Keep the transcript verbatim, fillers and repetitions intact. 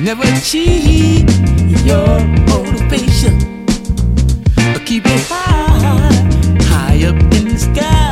Never cheat your motivation. Keep it high, high up in the sky.